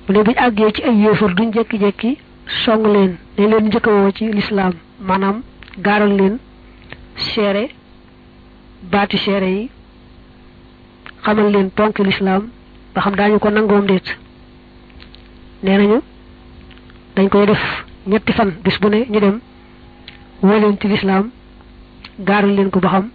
mu ne buñ àggee ci ay yéefar duñ jekki-jekki song leen dañ leen njëkk a woo ci lislaam maanaam gaaral leen seere baati seere yi xamal leen ponk lislaam ba xam daañu ko nangoom déet nee nañu dañ koy def ñetti fan bis bu ne ñu dem woo leen ci lislaam gaaral leen ko ba xam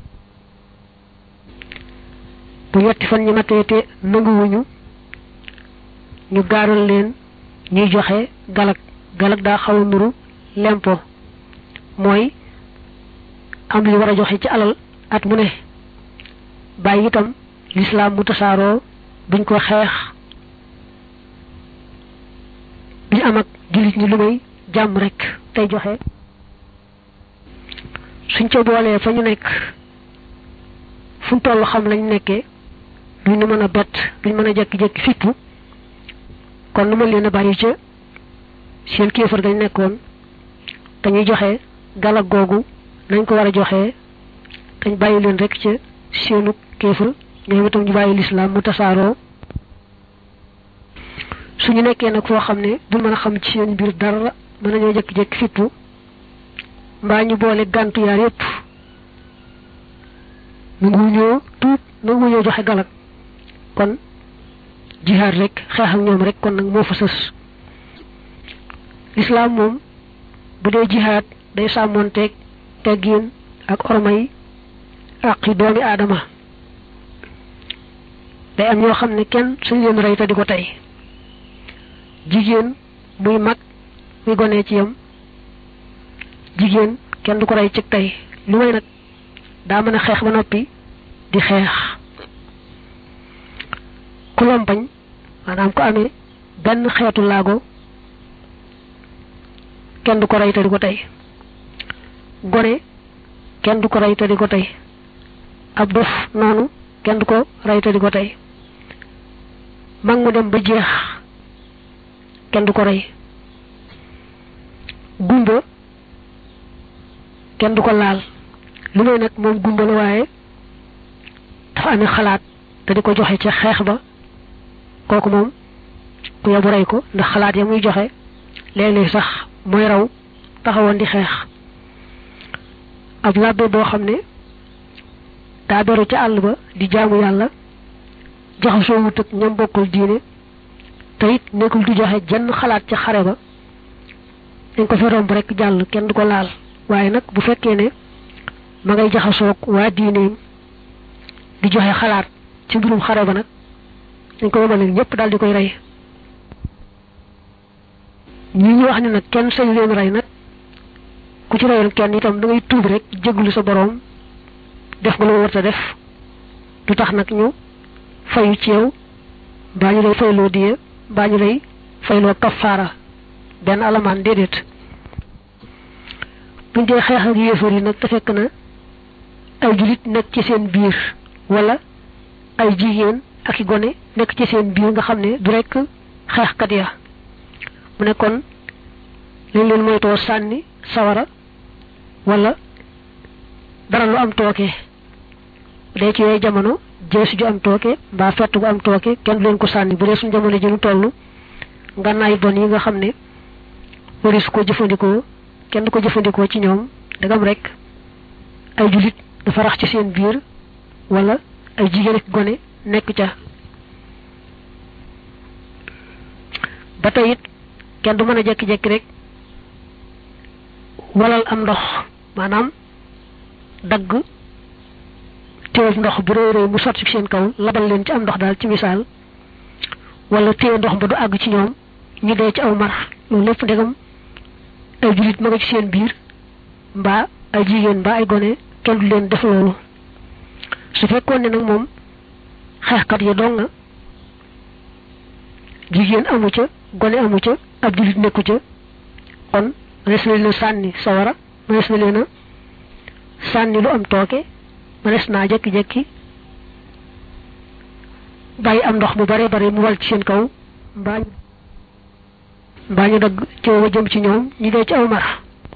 bu ñetti fan ñi matee te nanguwuñu ñu gaaral leen ñuy joxe galak daa xaw a nuru lempo mooy am li war a joxe ci alal at mu ne bàyyi itam lislaam mu tasaaroo duñ ko xeex duñ am ak jullit ñi lu may jàmm rek tey joxe suñ ca boolee fa ñu nekk fu mu toll xam lañ nekkee duñ mën a bett duñ mën a jekki-jekki fippu kon nu mën leen a bàyyi ca seen kéefar gañ nekkoon dañuy joxe galak googu nañ ko war a joxe dañ bàyyi leen rek ca seenu kéefar ñoom itam ñu bàyyi lislaam mu tasaaroo suñu nekkee nag foo xam ne du mën a xam ci seen biir dara mën nañoo jekki-jekki fippu mbaa ñu boole gàntu yaar yépp nangu ñoo tuub nangu ñoo joxe galak kon jihaad rek xeex ak ñoom rek kon nag moo fa sës lislaam moom bu dee jihaad day sàmmoonteeg teggiin ak ormay àqi doomi aadama day am ñoo xam ne kenn suñ leen rey te di ko tey jigéen muy mag muy gone ci yam jigéen kenn du ko rey ci tey lu may nag daa mën a xeex ba noppi di xeex ku lompañ maanaam ko amee benn xeetu laago kenn du ko rey te di ko tey gone kenn du ko rey te di ko tey ab dof noonu kenn du ko rey te di ko tey mag mu dem ba jeex kenn du ko rey gumba kenn du ko laal lu may nag moom gumba la waaye dafa amee xalaat te di ko joxe ca xeex ba kooku moom ku yabu rey ko ndax xalaat ya muy joxe léeg-léeg sax mooy raw taxawoon di xeex ab labbe boo xam ne daa beru ca àll ba di jaamu yàlla jaxasoo wut ak ñam bokkul diine te it nekkul di joxe jenn xalaat ca xare ba dañ ko fa romb rek jàll kenn du ko laal waaye nag bu fekkee ne ma ngay jaxasoog waa diineem di joxe xalaat ci mbirum xare ba nag dañ ko yemale ñëpp daal di koy rey ñi ñu wax ne nag kenn sañu leen rey nag ku ci reyoon kenn itam da ngay tuub rek jéglu sa boroom def nga lu war a def du tax nag ñu fayu ci yow mbaa ñu lay fayloo diye mbaa ñu lay fayloo kafaara benn alamaan déedéet buñ dee xeex ak yéefar yi nag te fekk na ay julit nekk ci seen biir wala ay jigéen ak i gone nekk ci seen biir nga xam ne du rekk xeexkat ya mu ne kon lañ leen moytoo sànni sawara wala dara lu am tooke dee ci yooyu jamono jeesu ju am tooke mbaa fett gu am tooke kenn du leen ko sànni bu dee suñu jamono ji ñu toll ngànnaay bon yi nga xam ne waris ko jëfandikoo kenn du ko jëfandikoo ci ñoom dagam rek ay julit dafa rax ci seen biir wala ay jigéen ak gone nekk ca ba tey it kenn du mën a jekki-jekki rek walal am ndox maanaam dagg téye ndox bu rëy rëy mu sotti ci seen kaw labal leen ci am ndox daal ci misaal wala téye ndox ba du àgg ci ñoom ñu dee ci aw mar loolu lépp ndegam ay jullit ma nga ci seen biir mbaa ay jigéen mbaa ay gone kenn du leen def loolu su fekkoon ne nag moom xeexkat yi dong nga jigéen amu ca gone amu ca ab jullit nekku ca kon mënees na leen a sànni sawara mënees na leen a sànni lu am tooke mënees naa jekki-jekki bàyyi am ndox mu bare bare mu wal ci seen kaw mbaa ñu dagg coow jëm ci ñoom ñu dee ci aw mar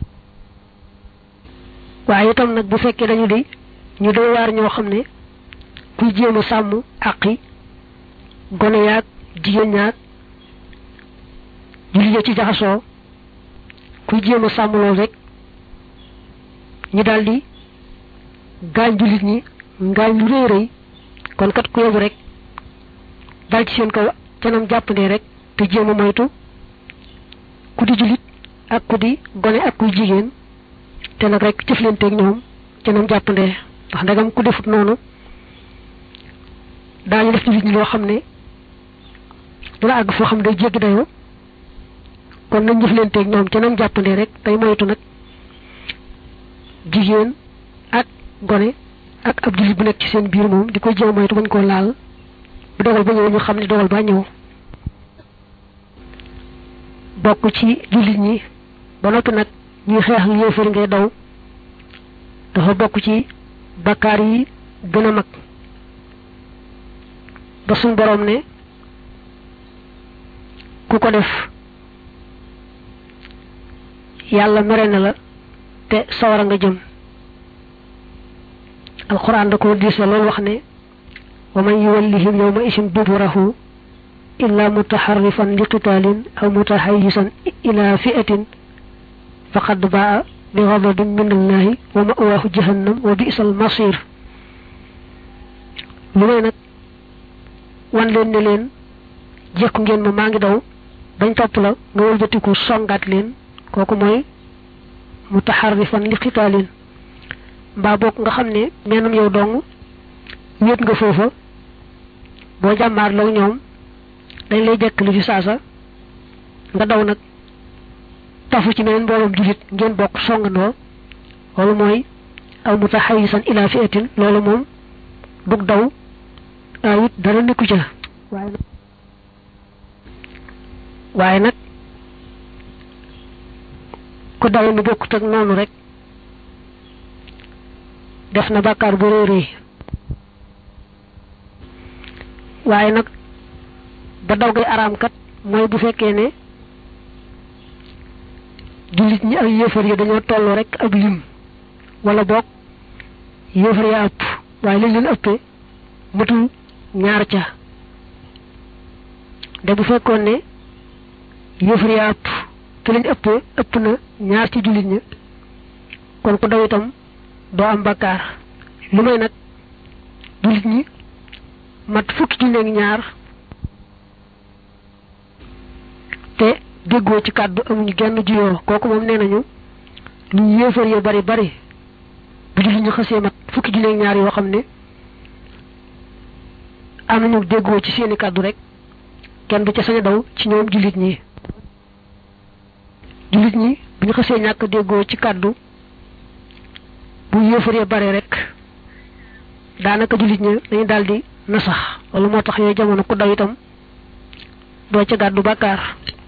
waaye itam nag bu fekkee dañu di ñu doy waar ñoo xam ne kuy jéem a sàmm àqi gone yaag jigéen ñaag julli ci jaxasoo kuy jéem a sàmm lool rek ñu daldi gaañ jullit ñi ngaañ lu rëy rëy kon kat ku yóbbu rek dal ci seen kaw canam jàppandee rek te jéem a moytu ku di jullit ak ku di gone ak kuy jigéen te nag rek jëflanteeg ñoom canam jàppandee ndax ndegam ku defut noonu daañu def jullit ñi loo xam ne dina àgg foo xam day jéggi dayoo kon nañ jëflanteeg ñoom canam jàppandee rek tey moytu nag jigéen ak gone ak ab jullit bu nekk ci seen biir moom di koy jéem moytu bañ koo laal bu dogal ba ñëw ñu xam ne dogal ba ñëw bokk ci jullit ñi ba noppi nag ñuy xeex ak yéefar ngay daw dafa bokk ci bakkaar yi gën a mag ba suñ boroom ne ku ko def yàlla mere na la te sawara nga jëm alquran da ko diise loolu wax ne wa man yuwallihim yawma isin duburahu illa mutaharrifan li qitalin aw mutahayyisan ila fi'atin faqad ba'a bi ghadabin min allahi wa ma'wahu jahannam wa bi'sal masir lu may nag wan leen ne leen jekku ngeen ma maa ngi daw bañ topp la nga wëlbatiku songaat leen kooku mooy mutaharrifan li qitalin mbaa bokk nga xam ne meenam yow dong wéet nga foofa boo jàmmaar law ñoom dañ lay jekk li fi saasa nga daw nag tafu ci meneen mbooloom jullit ngeen bokk songandoo loolu mooy aw mutahayyisan ila fi'atin loolu moom dug daw ayit dara nekku ca waaye nag ku daw nu bokkut ak noonu rek def na bàkkaar bu rëy rëy waaye nag ba daw gay araam kat mooy bu fekkee ne jullit ñi ak yéefar yi dañoo tolloo rek ab lim wala boog yéefar ya ëpp waaye lañ leen ëppee matul ñaar ca de bu fekkoon ne yéefar ya ëpp te lañ ëpp na ñaar ci jullit ña kon ku daw itam doo am bakkaar lu may nag jullit ñi mat fukki junni ak ñaar te déggoo ci kàddu amuñu genn juyoo kooku moom nee nañu lu yéefar ya bari bari bu jullit ñi xasee mat fukki junni ak ñaar yoo xam ne am nañu déggoo ci seeni kàddu rek kenn du ca sañ a daw ci ñoom jullit ñi bu ñu xasee ñàkk déggoo ci kàddu bu yéefar ya bare rek daanaka jullit ñi dañu daldi nasax loolu moo tax yooyu jamono ku daw itam doo ca gàddu bàkkaar